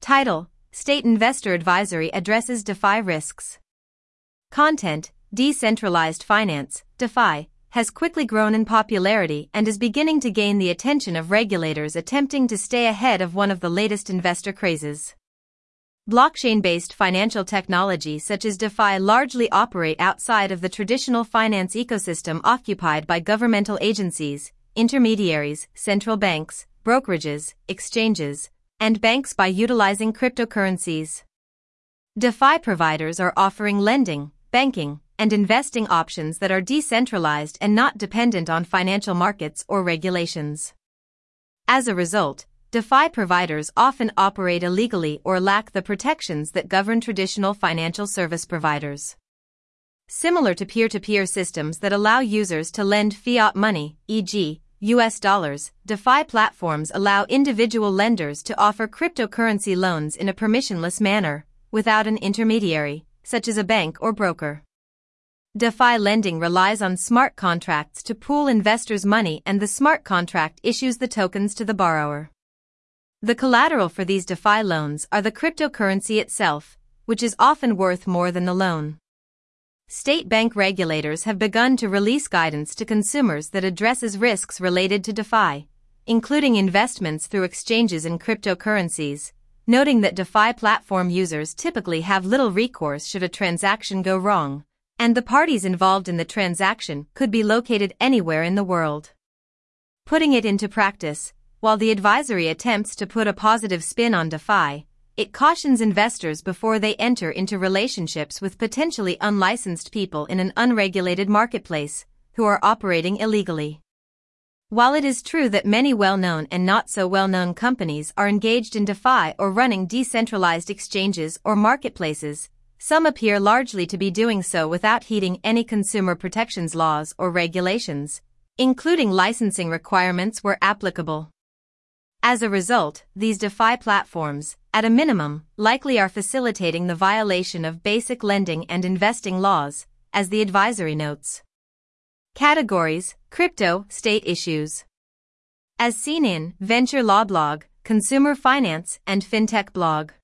Title: State Investor Advisory addresses DeFi risks. Content: Decentralized finance, DeFi, has quickly grown in popularity and is beginning to gain the attention of regulators attempting to stay ahead of one of the latest investor crazes. Blockchain-based financial technology such as DeFi largely operate outside of the traditional finance ecosystem occupied by governmental agencies, intermediaries, central banks, brokerages, exchanges, and banks by utilizing cryptocurrencies. DeFi providers are offering lending, banking, and investing options that are decentralized and not dependent on financial markets or regulations. As a result, DeFi providers often operate illegally or lack the protections that govern traditional financial service providers. Similar to peer-to-peer systems that allow users to lend fiat money, e.g., US dollars, DeFi platforms allow individual lenders to offer cryptocurrency loans in a permissionless manner, without an intermediary, such as a bank or broker. DeFi lending relies on smart contracts to pool investors' money, and the smart contract issues the tokens to the borrower. The collateral for these DeFi loans are the cryptocurrency itself, which is often worth more than the loan. State bank regulators have begun to release guidance to consumers that addresses risks related to DeFi, including investments through exchanges in cryptocurrencies, noting that DeFi platform users typically have little recourse should a transaction go wrong, and the parties involved in the transaction could be located anywhere in the world. Putting it into practice, while the advisory attempts to put a positive spin on DeFi, it cautions investors before they enter into relationships with potentially unlicensed people in an unregulated marketplace, who are operating illegally. While it is true that many well-known and not so well-known companies are engaged in DeFi or running decentralized exchanges or marketplaces, some appear largely to be doing so without heeding any consumer protections laws or regulations, including licensing requirements where applicable. As a result, these DeFi platforms, at a minimum, likely are facilitating the violation of basic lending and investing laws, as the advisory notes. Categories: Crypto, State Issues. As seen in Venture Law Blog, Consumer Finance, and FinTech Blog.